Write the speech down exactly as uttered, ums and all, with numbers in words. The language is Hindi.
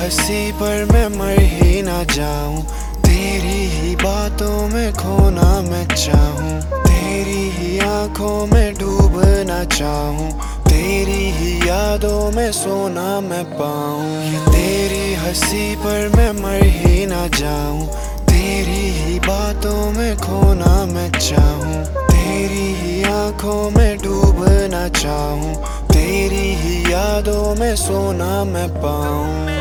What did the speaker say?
हंसी पर मैं मर ही ना जाऊं, तेरी ही बातों में खोना मैं चाहूं, तेरी ही आंखों में डूबना चाहूं, तेरी ही यादों में सोना मैं पाऊं। ये तेरी हंसी पर मैं मर ही ना जाऊं, तेरी ही बातों में खोना मैं चाहूं, तेरी ही आंखों में डूबना चाहूं, तेरी ही यादों में सोना मैं पाऊं।